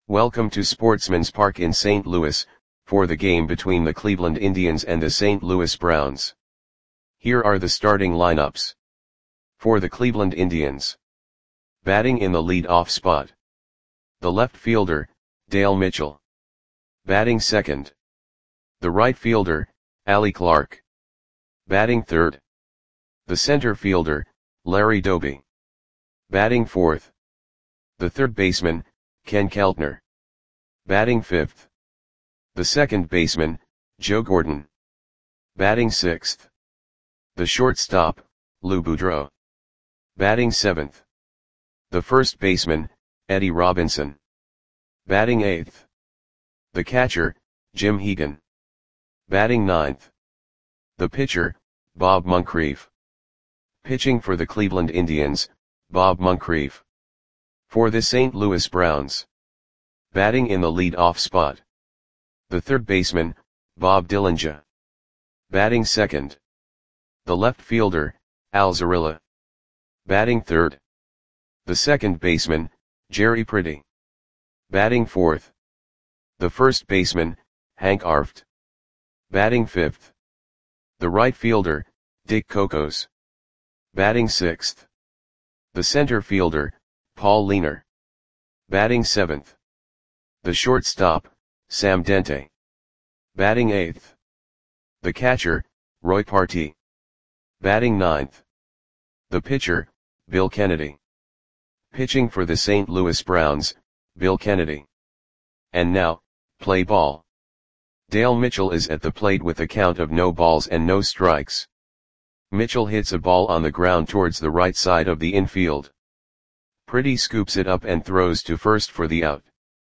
Welcome to Sportsman's Park in St. Louis, for the game between the Cleveland Indians and the St. Louis Browns. Here are the starting lineups. For the Cleveland Indians. Batting in the lead-off spot. The left fielder, Dale Mitchell. Batting second. The right fielder, Allie Clark. Batting third. The center fielder, Larry Doby. Batting fourth. The third baseman, Ken Keltner. Batting fifth. The second baseman, Joe Gordon. Batting sixth. The shortstop, Lou Boudreau. Batting seventh. The first baseman, Eddie Robinson. Batting eighth. The catcher, Jim Hegan. Batting ninth. The pitcher, Bob Moncrief. Pitching for the Cleveland Indians, Bob Moncrief. For the St. Louis Browns. Batting in the lead-off spot. The third baseman, Bob Dillinger. Batting second. The left fielder, Al Zarilla. Batting third. The second baseman, Jerry Pretty. Batting fourth. The first baseman, Hank Arft. Batting fifth. The right fielder, Dick Cocos. Batting sixth. The center fielder, Paul Leaner. Batting seventh. The shortstop, Sam Dente. Batting eighth. The catcher, Roy Partee. Batting ninth. The pitcher, Bill Kennedy. Pitching for the St. Louis Browns, Bill Kennedy. And now, play ball. Dale Mitchell is at the plate with a count of no balls and no strikes. Mitchell hits a ball on the ground towards the right side of the infield. Pretty scoops it up and throws to first for the out.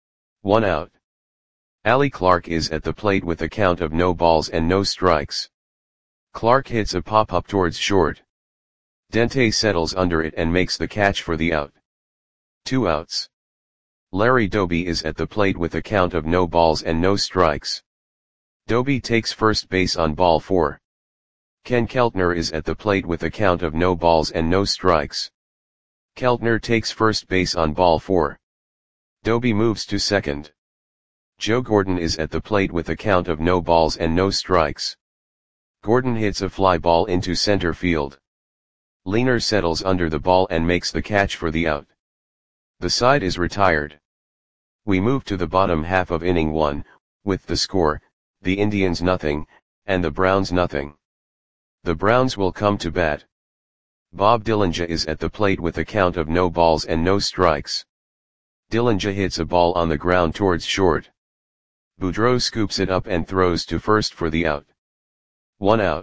1 out. Allie Clark is at the plate with a count of no balls and no strikes. Clark hits a pop-up towards short. Dente settles under it and makes the catch for the out. 2 outs. Larry Doby is at the plate with a count of no balls and no strikes. Doby takes first base on ball 4. Ken Keltner is at the plate with a count of no balls and no strikes. Keltner takes first base on ball 4. Doby moves to second. Joe Gordon is at the plate with a count of no balls and no strikes. Gordon hits a fly ball into center field. Leaner settles under the ball and makes the catch for the out. The side is retired. We move to the bottom half of inning 1, with the score, the Indians nothing, and the Browns nothing. The Browns will come to bat. Bob Dillinger is at the plate with a count of no balls and no strikes. Dillinger hits a ball on the ground towards short. Boudreau scoops it up and throws to first for the out. 1 out.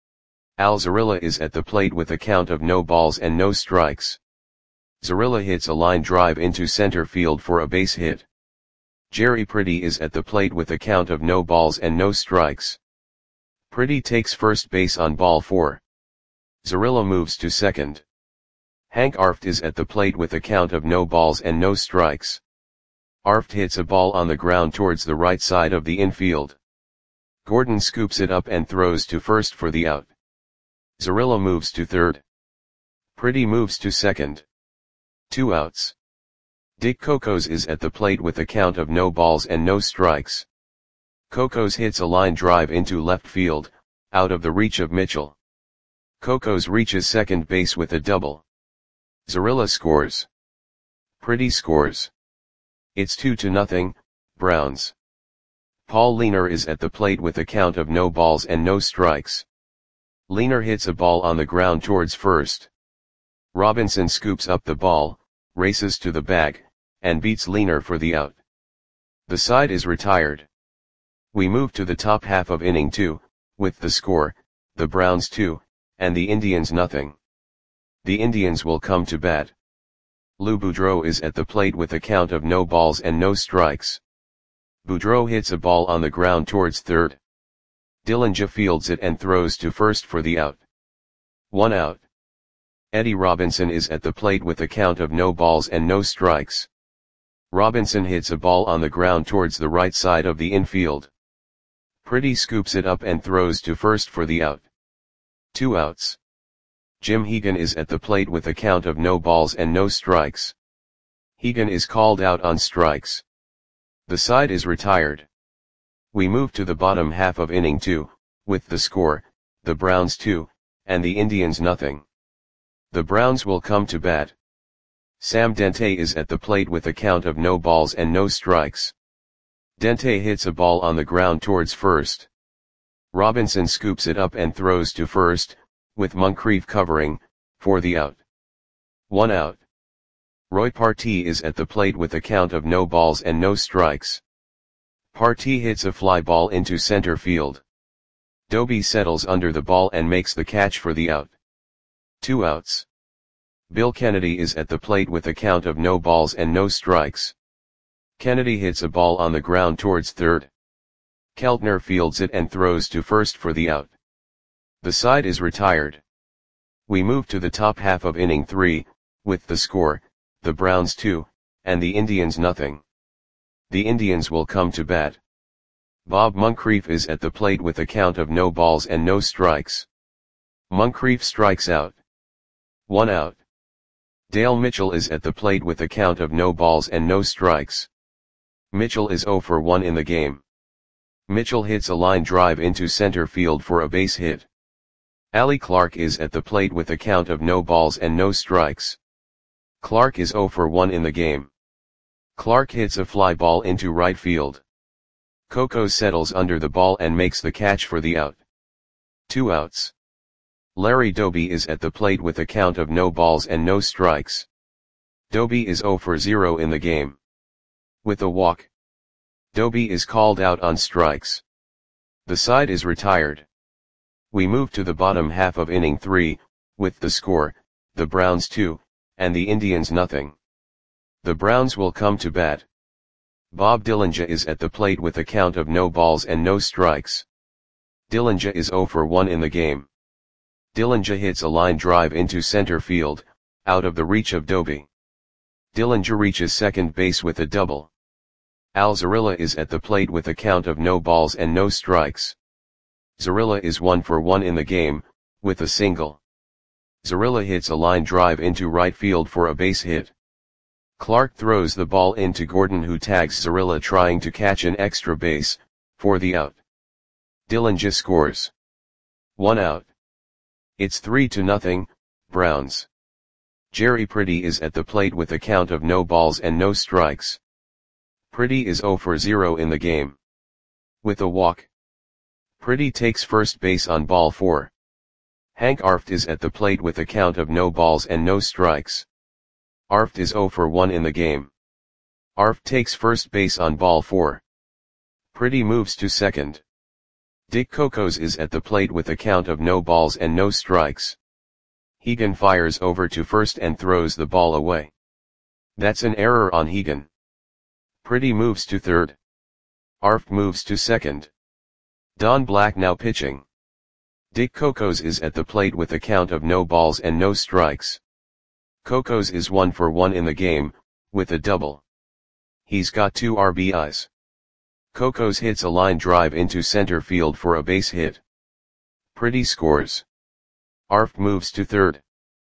Al Zarilla is at the plate with a count of no balls and no strikes. Zarilla hits a line drive into center field for a base hit. Jerry Pretty is at the plate with a count of no balls and no strikes. Pretty takes first base on ball 4. Zarilla moves to second. Hank Arft is at the plate with a count of no balls and no strikes. Arft hits a ball on the ground towards the right side of the infield. Gordon scoops it up and throws to first for the out. Zarilla moves to third. Pretty moves to second. 2 outs. Dick Cocos is at the plate with a count of no balls and no strikes. Cocos hits a line drive into left field, out of the reach of Mitchell. Cocos reaches second base with a double. Zarilla scores. Pretty scores. It's 2-0, Browns. Paul Leaner is at the plate with a count of no balls and no strikes. Leaner hits a ball on the ground towards first. Robinson scoops up the ball, races to the bag, and beats Leaner for the out. The side is retired. We move to the top half of inning 2, with the score, the Browns 2, and the Indians nothing. The Indians will come to bat. Lou Boudreau is at the plate with a count of no balls and no strikes. Boudreau hits a ball on the ground towards third. Dillinger fields it and throws to first for the out. 1 out. Eddie Robinson is at the plate with a count of no balls and no strikes. Robinson hits a ball on the ground towards the right side of the infield. Pretty scoops it up and throws to first for the out. 2 outs. Jim Hegan is at the plate with a count of no balls and no strikes. Hegan is called out on strikes. The side is retired. We move to the bottom half of inning 2, with the score, the Browns 2, and the Indians nothing. The Browns will come to bat. Sam Dente is at the plate with a count of no balls and no strikes. Dente hits a ball on the ground towards first. Robinson scoops it up and throws to first, with Moncrief covering, for the out. 1 out. Roy Partee is at the plate with a count of no balls and no strikes. Partee hits a fly ball into center field. Doby settles under the ball and makes the catch for the out. 2 outs. Bill Kennedy is at the plate with a count of no balls and no strikes. Kennedy hits a ball on the ground towards third. Keltner fields it and throws to first for the out. The side is retired. We move to the top half of inning 3, with the score, the Browns 2, and the Indians nothing. The Indians will come to bat. Bob Moncrief is at the plate with a count of no balls and no strikes. Moncrief strikes out. 1 out. Dale Mitchell is at the plate with a count of no balls and no strikes. Mitchell is 0 for 1 in the game. Mitchell hits a line drive into center field for a base hit. Allie Clark is at the plate with a count of no balls and no strikes. Clark is 0 for 1 in the game. Clark hits a fly ball into right field. Coco settles under the ball and makes the catch for the out. 2 outs. Larry Doby is at the plate with a count of no balls and no strikes. Doby is 0 for 0 in the game. With a walk, Doby is called out on strikes. The side is retired. We move to the bottom half of inning 3, with the score, the Browns 2, and the Indians nothing. The Browns will come to bat. Bob Dillinger is at the plate with a count of no balls and no strikes. Dillinger is 0 for 1 in the game. Dillinger hits a line drive into center field, out of the reach of Doby. Dillinger reaches second base with a double. Al Zarilla is at the plate with a count of no balls and no strikes. Zarilla is 1 for 1 in the game, with a single. Zarilla hits a line drive into right field for a base hit. Clark throws the ball into Gordon, who tags Zarilla trying to catch an extra base, for the out. Dillinger scores. 1 out. It's 3-0, Browns. Jerry Pretty is at the plate with a count of no balls and no strikes. Pretty is 0 for 0 in the game. With a walk, Pretty takes first base on ball 4. Hank Arft is at the plate with a count of no balls and no strikes. Arft is 0 for 1 in the game. Arft takes first base on ball 4. Pretty moves to second. Dick Cocos is at the plate with a count of no balls and no strikes. Hegan fires over to first and throws the ball away. That's an error on Hegan. Pretty moves to third. Arft moves to second. Don Black now pitching. Dick Cocos is at the plate with a count of no balls and no strikes. Cocos is 1 for 1 in the game, with a double. He's got 2 RBIs. Cocos hits a line drive into center field for a base hit. Pretty scores. Arft moves to third.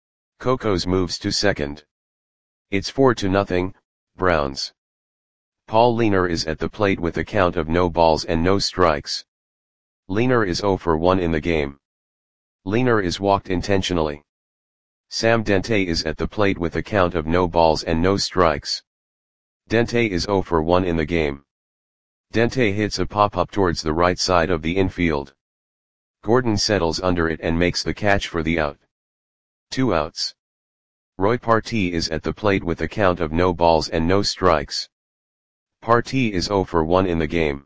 Cocos moves to second. It's 4-0, Browns. Paul Leaner is at the plate with a count of no balls and no strikes. Leaner is 0 for 1 in the game. Leaner is walked intentionally. Sam Dente is at the plate with a count of no balls and no strikes. Dente is 0 for 1 in the game. Dente hits a pop-up towards the right side of the infield. Gordon settles under it and makes the catch for the out. 2 outs. Roy Partee is at the plate with a count of no balls and no strikes. Partee is 0 for 1 in the game.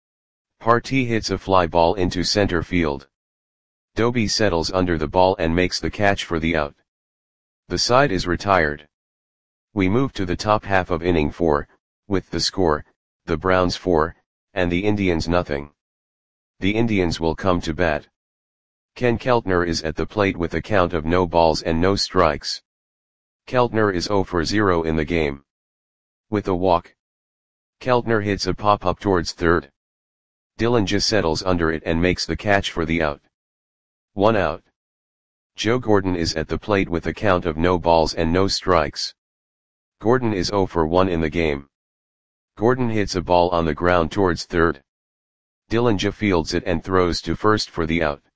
Partee hits a fly ball into center field. Doby settles under the ball and makes the catch for the out. The side is retired. We move to the top half of inning 4, with the score, the Browns 4, and the Indians nothing. The Indians will come to bat. Ken Keltner is at the plate with a count of no balls and no strikes. Keltner is 0 for 0 in the game. With a walk, Keltner hits a pop-up towards third. Dillinger settles under it and makes the catch for the out. 1 out. Joe Gordon is at the plate with a count of no balls and no strikes. Gordon is 0 for 1 in the game. Gordon hits a ball on the ground towards third. Dillinja fields it and throws to first for the out.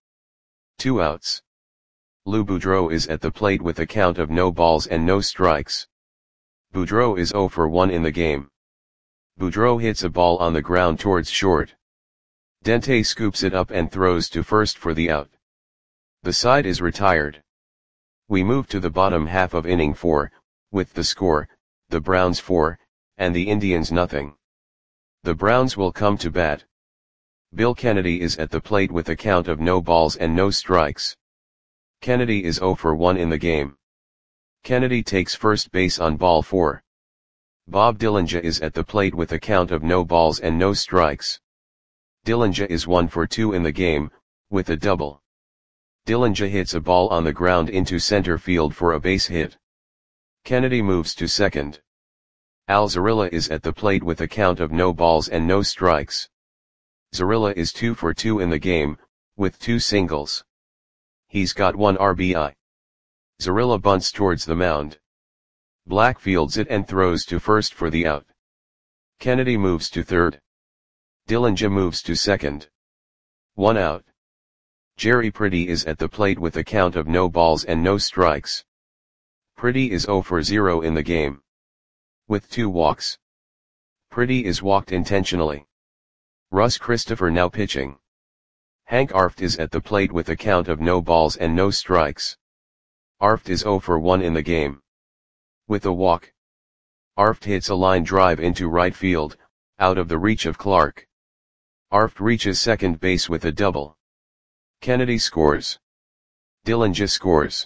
2 outs. Lou Boudreau is at the plate with a count of no balls and no strikes. Boudreau is 0 for 1 in the game. Boudreau hits a ball on the ground towards short. Dente scoops it up and throws to first for the out. The side is retired. We move to the bottom half of inning 4, with the score, the Browns 4, and the Indians nothing. The Browns will come to bat. Bill Kennedy is at the plate with a count of no balls and no strikes. Kennedy is 0 for 1 in the game. Kennedy takes first base on ball 4. Bob Dillinja is at the plate with a count of no balls and no strikes. Dillinja is 1 for 2 in the game, with a double. Dillinja hits a ball on the ground into center field for a base hit. Kennedy moves to second. Al Zarilla is at the plate with a count of no balls and no strikes. Zarilla is 2 for 2 in the game, with 2 singles. He's got 1 RBI. Zarilla bunts towards the mound. Black fields it and throws to first for the out. Kennedy moves to third. Dillinja moves to second. 1 out. Jerry Pretty is at the plate with a count of no balls and no strikes. Pretty is 0 for 0 in the game. With 2 walks. Pretty is walked intentionally. Russ Christopher now pitching. Hank Arft is at the plate with a count of no balls and no strikes. Arft is 0 for 1 in the game. With a walk. Arft hits a line drive into right field, out of the reach of Clark. Arft reaches second base with a double. Kennedy scores. Dillinja scores.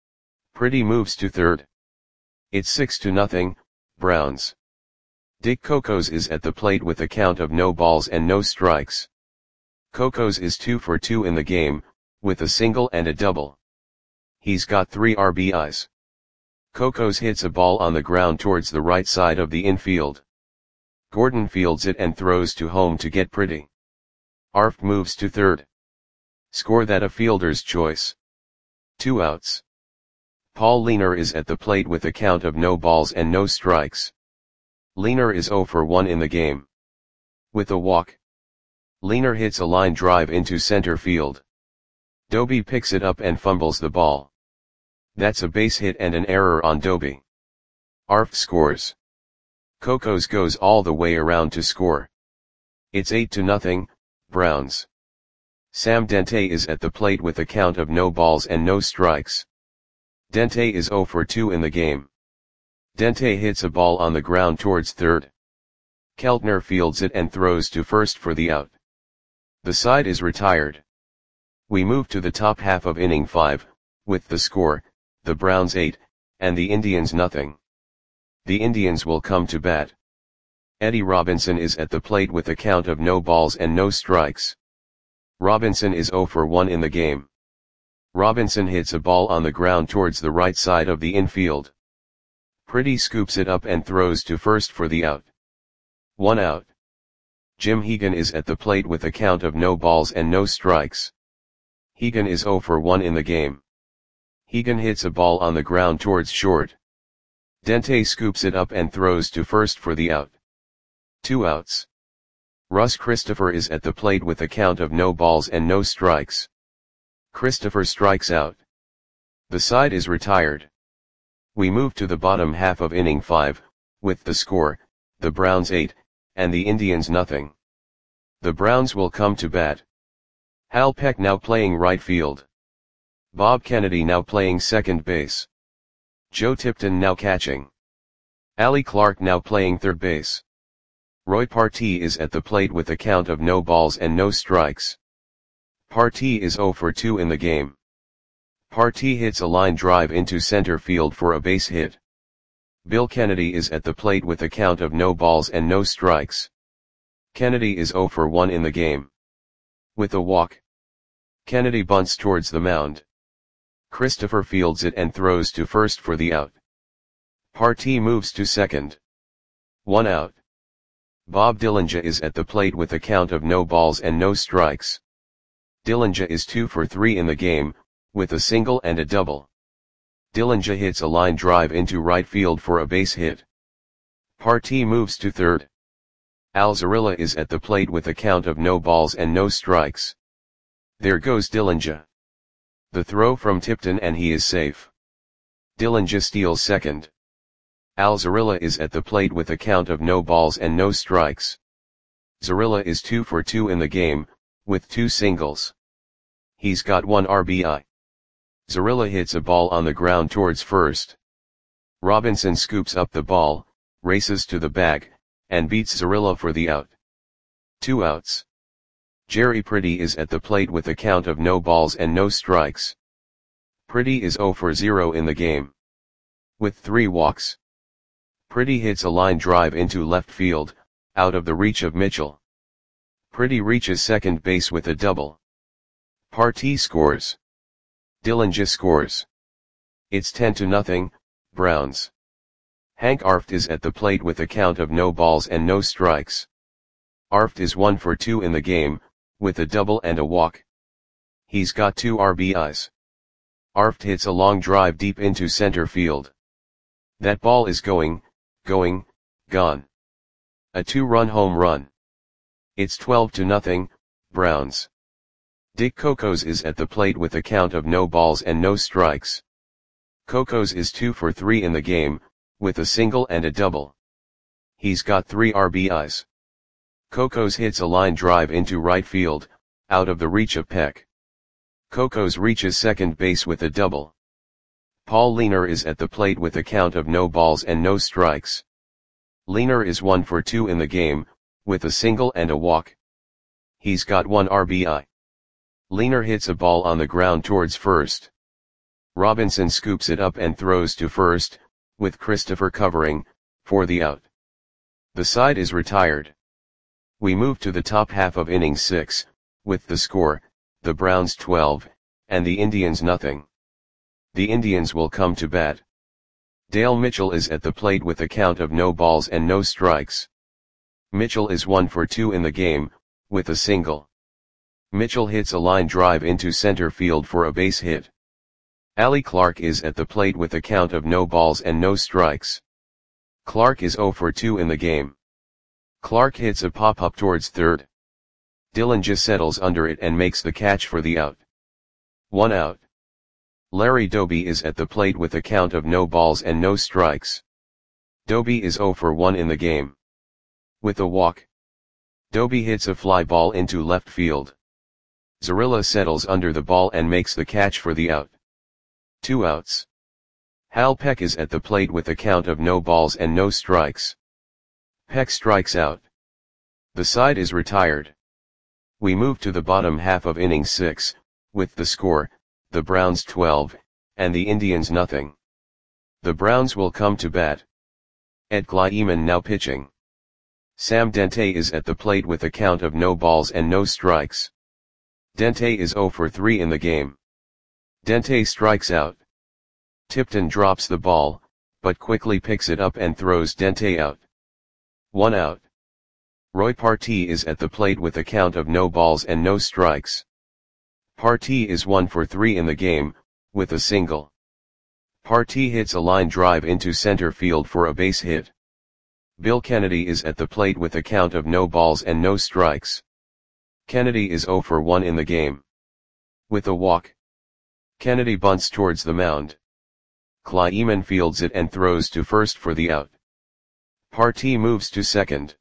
Pretty moves to third. It's 6-0, Browns. Dick Cocos is at the plate with a count of no balls and no strikes. Cocos is 2 for 2 in the game, with a single and a double. He's got 3 RBIs. Cocos hits a ball on the ground towards the right side of the infield. Gordon fields it and throws to home to get Pretty. Arft moves to third. Score that a fielder's choice. 2 outs. Paul Leaner is at the plate with a count of no balls and no strikes. Leaner is 0 for 1 in the game. With a walk. Leaner hits a line drive into center field. Doby picks it up and fumbles the ball. That's a base hit and an error on Doby. Arft scores. Cocos goes all the way around to score. It's 8-0, Browns. Sam Dente is at the plate with a count of no balls and no strikes. Dente is 0 for 2 in the game. Dente hits a ball on the ground towards third. Keltner fields it and throws to first for the out. The side is retired. We move to the top half of inning 5, with the score, the Browns 8, and the Indians nothing. The Indians will come to bat. Eddie Robinson is at the plate with a count of no balls and no strikes. Robinson is 0 for 1 in the game. Robinson hits a ball on the ground towards the right side of the infield. Pretty scoops it up and throws to first for the out. 1 out. Jim Hegan is at the plate with a count of no balls and no strikes. Hegan is 0 for 1 in the game. Hegan hits a ball on the ground towards short. Dente scoops it up and throws to first for the out. 2 outs. Russ Christopher is at the plate with a count of no balls and no strikes. Christopher strikes out. The side is retired. We move to the bottom half of inning 5, with the score, the Browns 8, and the Indians nothing. The Browns will come to bat. Hal Peck now playing right field. Bob Kennedy now playing second base. Joe Tipton now catching. Ali Clark now playing third base. Roy Partee is at the plate with a count of no balls and no strikes. Partee is 0 for 2 in the game. Partee hits a line drive into center field for a base hit. Bill Kennedy is at the plate with a count of no balls and no strikes. Kennedy is 0 for 1 in the game. With a walk. Kennedy bunts towards the mound. Christopher fields it and throws to first for the out. Partee moves to second. 1 out. Bob Dillinja is at the plate with a count of no balls and no strikes. Dillinja is 2 for 3 in the game, with a single and a double. Dillinja hits a line drive into right field for a base hit. Partee moves to third. Alzarilla is at the plate with a count of no balls and no strikes. There goes Dillinja. The throw from Tipton and he is safe. Dillinja steals second. Alzarilla is at the plate with a count of no balls and no strikes. Zarilla is 2 for 2 in the game, with 2 singles. He's got 1 RBI. Zarilla hits a ball on the ground towards first. Robinson scoops up the ball, races to the bag, and beats Zarilla for the out. 2 outs. Jerry Pretty is at the plate with a count of no balls and no strikes. Pretty is 0 for 0 in the game. With 3 walks. Pretty hits a line drive into left field, out of the reach of Mitchell. Pretty reaches second base with a double. Partee scores. Dillinja scores. It's 10-0, Browns. Hank Arft is at the plate with a count of no balls and no strikes. Arft is 1 for 2 in the game, with a double and a walk. He's got 2 RBIs. Arft hits a long drive deep into center field. That ball is gone. A 2-run home run. It's 12-0, Browns. Dick Cocos is at the plate with a count of no balls and no strikes. Cocos is 2 for 3 in the game, with a single and a double. He's got 3 RBIs. Cocos hits a line drive into right field, out of the reach of Peck. Cocos reaches second base with a double. Paul Leaner is at the plate with a count of no balls and no strikes. Leaner is 1 for 2 in the game, with a single and a walk. He's got 1 RBI. Leaner hits a ball on the ground towards first. Robinson scoops it up and throws to first, with Christopher covering, for the out. The side is retired. We move to the top half of inning 6, with the score, the Browns 12, and the Indians nothing. The Indians will come to bat. Dale Mitchell is at the plate with a count of no balls and no strikes. Mitchell is 1 for 2 in the game, with a single. Mitchell hits a line drive into center field for a base hit. Allie Clark is at the plate with a count of no balls and no strikes. Clark is 0 for 2 in the game. Clark hits a pop-up towards third. Dillinja settles under it and makes the catch for the out. 1 out. Larry Doby is at the plate with a count of no balls and no strikes. Doby is 0 for 1 in the game. With a walk. Doby hits a fly ball into left field. Zarilla settles under the ball and makes the catch for the out. 2 outs. Hal Peck is at the plate with a count of no balls and no strikes. Peck strikes out. The side is retired. We move to the bottom half of inning 6, with the score, the Browns 12, and the Indians nothing. The Browns will come to bat. Ed Kleiman now pitching. Sam Dente is at the plate with a count of no balls and no strikes. Dente is 0 for 3 in the game. Dente strikes out. Tipton drops the ball, but quickly picks it up and throws Dente out. 1 out. Roy Partee is at the plate with a count of no balls and no strikes. Partee is 1 for 3 in the game, with a single. Partee hits a line drive into center field for a base hit. Bill Kennedy is at the plate with a count of no balls and no strikes. Kennedy is 0 for 1 in the game. With a walk. Kennedy bunts towards the mound. Kleiman fields it and throws to first for the out. Partee moves to second.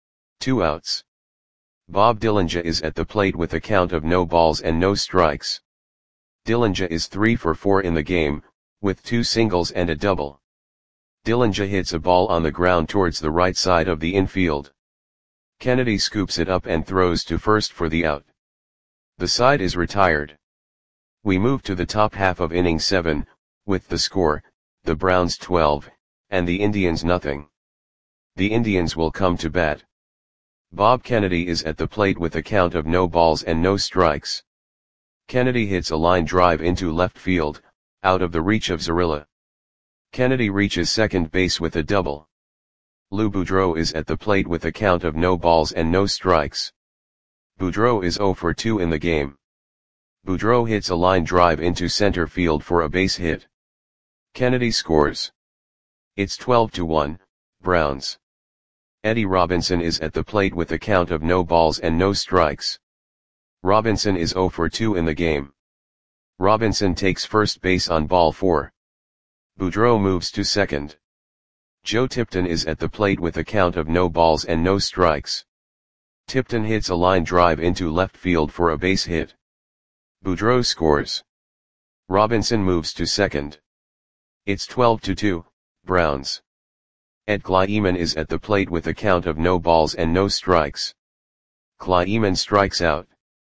2 outs. Bob Dillinja is at the plate with a count of no balls and no strikes. Dillinja is 3 for 4 in the game, with 2 singles and a double. Dillinja hits a ball on the ground towards the right side of the infield. Kennedy scoops it up and throws to first for the out. The side is retired. We move to the top half of inning 7, with the score, the Browns 12, and the Indians nothing. The Indians will come to bat. Bob Kennedy is at the plate with a count of no balls and no strikes. Kennedy hits a line drive into left field, out of the reach of Zarilla. Kennedy reaches second base with a double. Lou Boudreau is at the plate with a count of no balls and no strikes. Boudreau is 0 for 2 in the game. Boudreau hits a line drive into center field for a base hit. Kennedy scores. It's 12-1, Browns. Eddie Robinson is at the plate with a count of no balls and no strikes. Robinson is 0 for 2 in the game. Robinson takes first base on ball 4. Boudreau moves to second. Joe Tipton is at the plate with a count of no balls and no strikes. Tipton hits a line drive into left field for a base hit. Boudreau scores. Robinson moves to second. It's 12-2, Browns. Ed Kleiman is at the plate with a count of no balls and no strikes. Kleiman strikes out.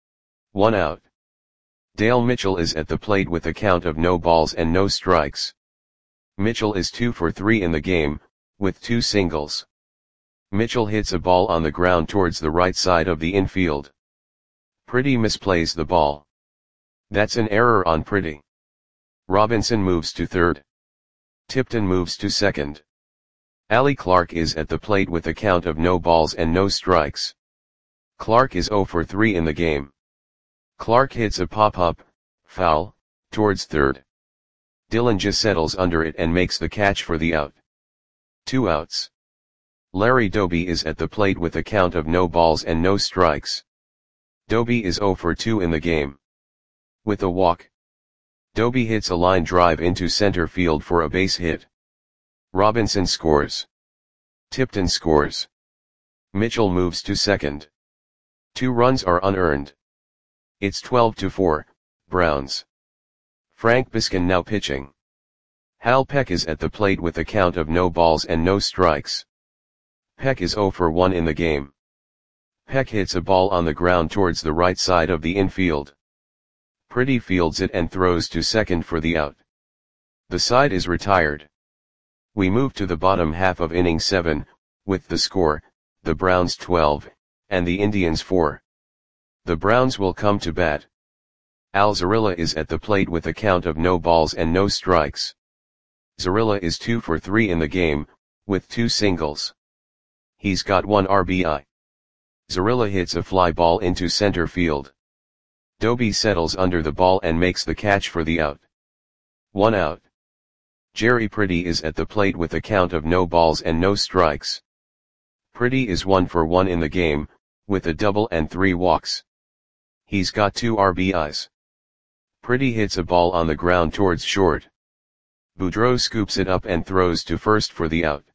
1 out. Dale Mitchell is at the plate with a count of no balls and no strikes. Mitchell is 2 for 3 in the game, with 2 singles. Mitchell hits a ball on the ground towards the right side of the infield. Pretty misplays the ball. That's an error on Pretty. Robinson moves to third. Tipton moves to second. Ali Clark is at the plate with a count of no balls and no strikes. Clark is 0 for 3 in the game. Clark hits a pop-up, foul, towards third. Dillinger settles under it and makes the catch for the out. 2 outs. Larry Doby is at the plate with a count of no balls and no strikes. Doby is 0 for 2 in the game. With a walk. Doby hits a line drive into center field for a base hit. Robinson scores. Tipton scores. Mitchell moves to second. 2 runs are unearned. It's 12-4, Browns. Frank Biskin now pitching. Hal Peck is at the plate with a count of no balls and no strikes. Peck is 0 for 1 in the game. Peck hits a ball on the ground towards the right side of the infield. Pretty fields it and throws to second for the out. The side is retired. We move to the bottom half of inning 7, with the score, the Browns 12, and the Indians 4. The Browns will come to bat. Al Zarilla is at the plate with a count of no balls and no strikes. Zarilla is 2 for 3 in the game, with 2 singles. He's got 1 RBI. Zarilla hits a fly ball into center field. Doby settles under the ball and makes the catch for the out. 1 out. Jerry Pretty is at the plate with a count of no balls and no strikes. Pretty is 1 for 1 in the game, with a double and 3 walks. He's got 2 RBIs. Pretty hits a ball on the ground towards short. Boudreau scoops it up and throws to first for the out.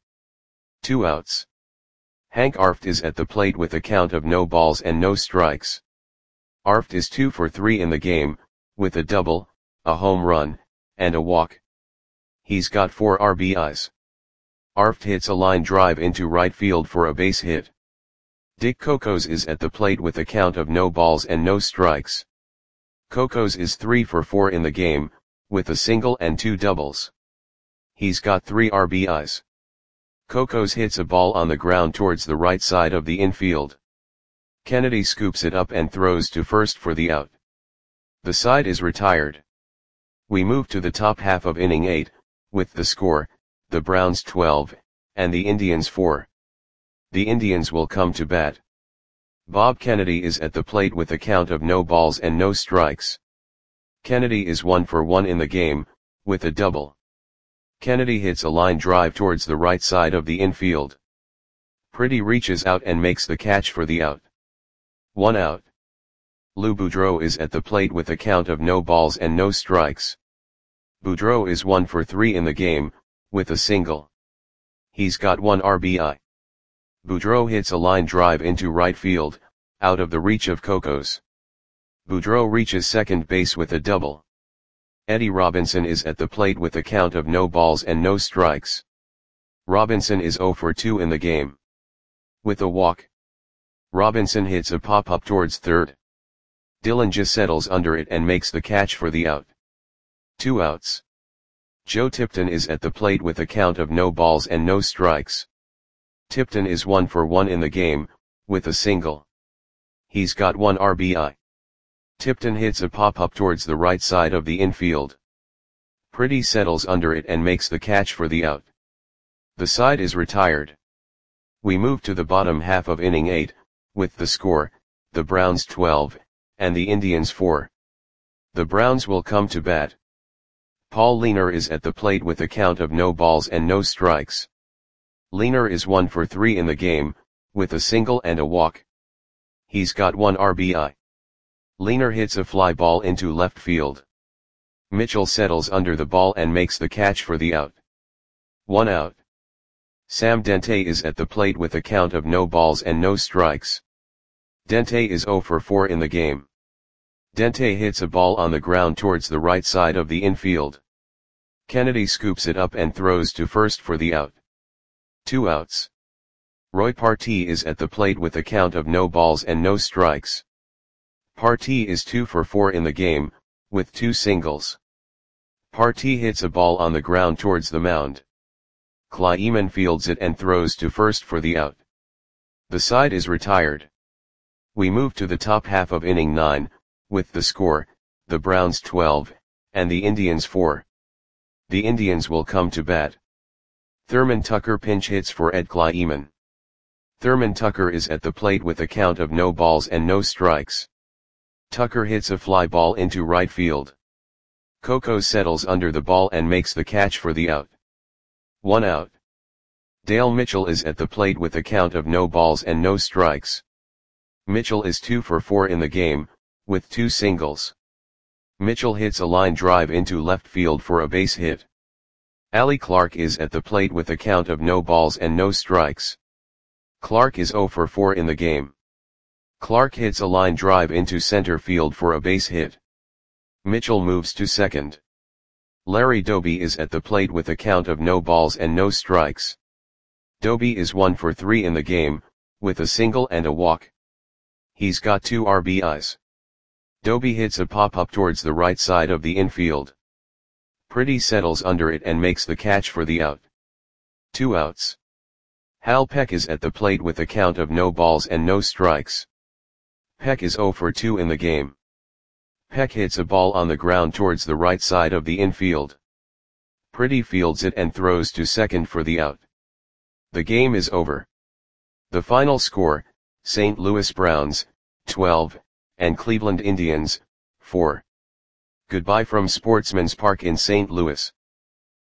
2 outs. Hank Arft is at the plate with a count of no balls and no strikes. Arft is 2 for 3 in the game, with a double, a home run, and a walk. He's got 4 RBIs. Arft hits a line drive into right field for a base hit. Dick Cocos is at the plate with a count of no balls and no strikes. Cocos is 3 for 4 in the game, with a single and 2 doubles. He's got 3 RBIs. Cocos hits a ball on the ground towards the right side of the infield. Kennedy scoops it up and throws to first for the out. The side is retired. We move to the top half of inning 8, with the score, the Browns 12, and the Indians 4. The Indians will come to bat. Bob Kennedy is at the plate with a count of no balls and no strikes. Kennedy is 1 for 1 in the game, with a double. Kennedy hits a line drive towards the right side of the infield. Pretty reaches out and makes the catch for the out. 1 out. Lou Boudreau is at the plate with a count of no balls and no strikes. Boudreau is 1 for 3 in the game, with a single. He's got 1 RBI. Boudreau hits a line drive into right field, out of the reach of Cocos. Boudreau reaches second base with a double. Eddie Robinson is at the plate with a count of no balls and no strikes. Robinson is 0 for 2 in the game. With a walk. Robinson hits a pop-up towards third. Dillinger settles under it and makes the catch for the out. 2 outs. Joe Tipton is at the plate with a count of no balls and no strikes. Tipton is 1 for 1 in the game, with a single. He's got 1 RBI. Tipton hits a pop-up towards the right side of the infield. Pretty settles under it and makes the catch for the out. The side is retired. We move to the bottom half of inning 8, with the score, the Browns 12, and the Indians 4. The Browns will come to bat. Paul Leaner is at the plate with a count of no balls and no strikes. Lehner is 1 for 3 in the game, with a single and a walk. He's got 1 RBI. Lehner hits a fly ball into left field. Mitchell settles under the ball and makes the catch for the out. 1 out. Sam Dente is at the plate with a count of no balls and no strikes. Dente is 0 for 4 in the game. Dente hits a ball on the ground towards the right side of the infield. Kennedy scoops it up and throws to first for the out. 2 outs. Roy Partee is at the plate with a count of no balls and no strikes. Partee is 2 for 4 in the game, with 2 singles. Partee hits a ball on the ground towards the mound. Kleiman fields it and throws to first for the out. The side is retired. We move to the top half of inning 9, with the score, the Browns 12, and the Indians 4. The Indians will come to bat. Thurman Tucker pinch hits for Ed Kleiman. Thurman Tucker is at the plate with a count of no balls and no strikes. Tucker hits a fly ball into right field. Coco settles under the ball and makes the catch for the out. 1 out. Dale Mitchell is at the plate with a count of no balls and no strikes. Mitchell is 2 for 4 in the game, with 2 singles. Mitchell hits a line drive into left field for a base hit. Allie Clark is at the plate with a count of no balls and no strikes. Clark is 0 for 4 in the game. Clark hits a line drive into center field for a base hit. Mitchell moves to second. Larry Doby is at the plate with a count of no balls and no strikes. Doby is 1 for 3 in the game, with a single and a walk. He's got 2 RBIs. Doby hits a pop-up towards the right side of the infield. Pretty settles under it and makes the catch for the out. 2 outs. Hal Peck is at the plate with a count of no balls and no strikes. Peck is 0 for 2 in the game. Peck hits a ball on the ground towards the right side of the infield. Pretty fields it and throws to second for the out. The game is over. The final score, St. Louis Browns, 12, and Cleveland Indians, 4. Goodbye from Sportsman's Park in St. Louis.